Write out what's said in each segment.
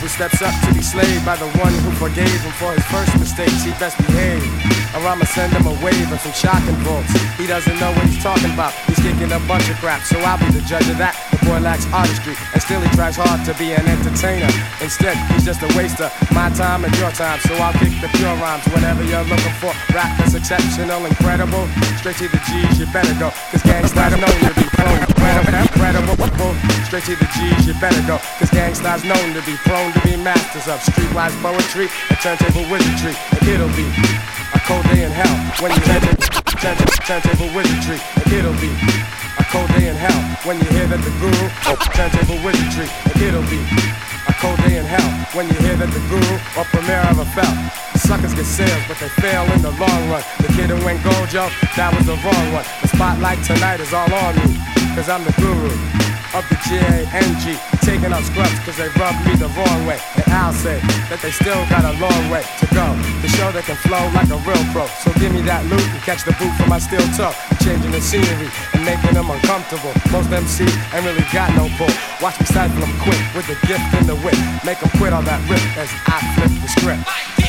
steps up to be slaved by the one who forgave him for his first mistakes. He best behave, or I'ma send him a wave of some shocking bolts. He doesn't know what he's talking about. He's kicking a bunch of crap, so I'll be the judge of that. The boy lacks artistry, and still he tries hard to be an entertainer. Instead, he's just a waster, my time and your time. So I'll kick the pure rhymes, whatever you're looking for. Rap that's exceptional, incredible. Straight to the G's, you better go, cause gangsters known to be prone. Incredible, straight to the G's, you better go, cause gangsters known to be prone to be masters of streetwise poetry and turntable wizardry. And it'll be a cold day in hell when you hear turntable wizardry. And it'll be a cold day in hell when you hear that the guru turntable wizardry. And it'll be a cold day in hell when you hear that the guru or premier ever fell. Suckers get sales, but they fail in the long run. The kid who went gold, yo, that was the wrong one. The spotlight tonight is all on me, cause I'm the guru of the G-A-N-G. Taking up scrubs cause they rubbed me the wrong way. And I'll say that they still got a long way to go to show they can flow like a real pro. So give me that loot and catch the boot from my steel toe. Changing the scenery and making them uncomfortable. Most MC ain't really got no pull. Watch me stifle them quick with the gift and the wit. Make them quit all that rip as I flip the script.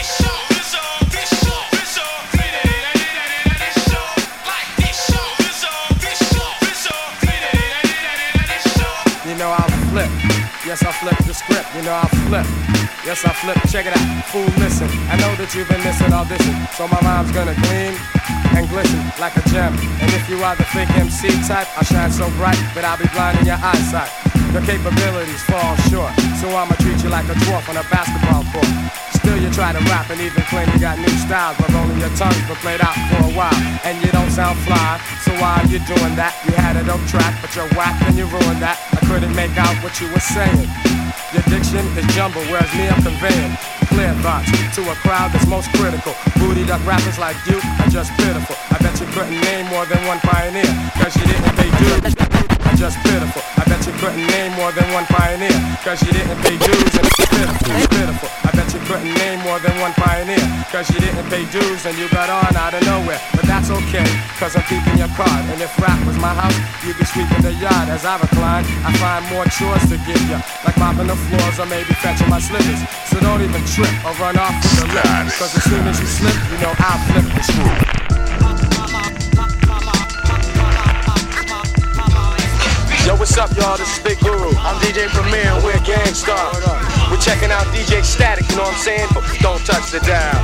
You know I'll flip, yes I flip the script, you know I'll flip, yes I flip, check it out, fool listen, I know that you've been missing audition, so my rhyme's gonna gleam and glisten like a gem, and if you are the fake MC type, I'll shine so bright that I'll be blinding your eyesight, your capabilities fall short, so I'ma treat you like a dwarf on a basketball court. Still you try to rap and even claim you got new styles, but rolling your tongue's been played out for a while, and you don't sound fly. So while you're doing that, you had a dope track, but you're whack and you ruined that. I couldn't make out what you were saying. Your diction is jumbled, whereas me I'm conveying clear thoughts to a crowd that's most critical. Booty duck rappers like you are just pitiful. I bet you couldn't name more than one pioneer, cause you didn't pay dues. I'm just pitiful. I bet you couldn't name more than one pioneer, cause you didn't pay dues. And it's pitiful. I bet you couldn't name more than one pioneer, cause you didn't pay dues and you got on out of nowhere. But that's okay, cause I'm keeping your card. And if rap was my house, you'd be sweeping the yard. As I recline, I find more chores to give ya, like mopping the floors or maybe fetching my slippers. So don't even trip or run off with the lip, cause as soon as you slip, you know I'll flip the screw. Yo, what's up, y'all? This is Big Guru. I'm DJ Premier and we're Gangstar. We're checking out DJ Static, you know what I'm saying? But don't touch the dial.